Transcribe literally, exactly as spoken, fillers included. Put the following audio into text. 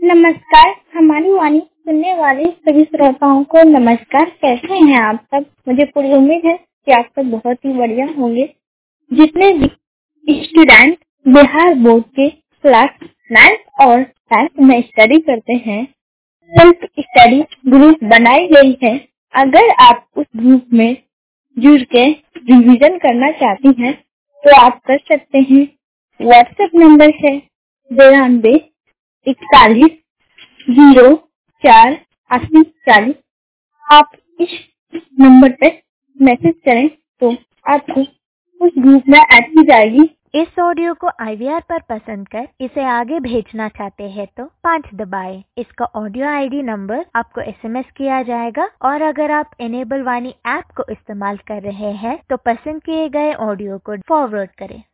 नमस्कार। हमारी वाणी सुनने वाले सभी श्रोताओं को नमस्कार। कैसे हैं आप सब? मुझे पूरी उम्मीद है कि आप सब बहुत ही बढ़िया होंगे। जितने भी स्टूडेंट बिहार बोर्ड के क्लास नाइन्थ और टेंथ में स्टडी करते हैं, सेल्फ स्टडी ग्रुप बनाई गई है। अगर आप उस ग्रुप में जुड़ के रिवीजन करना चाहती हैं तो आप कर सकते हैं। व्हाट्सएप नंबर है बिरानवे इकतालीस जीरो चार अस्सी चालीस। आप इस नंबर पे मैसेज करें तो आपको उस ग्रुप में ऐड की जाएगी। इस ऑडियो को आई वी आर पर पसंद कर इसे आगे भेजना चाहते हैं तो पाँच दबाएं। इसका ऑडियो आई डी नंबर आपको एस एम एस किया जाएगा और अगर आप एनेबल वाणी ऐप को इस्तेमाल कर रहे हैं तो पसंद किए गए ऑडियो को फॉरवर्ड करें।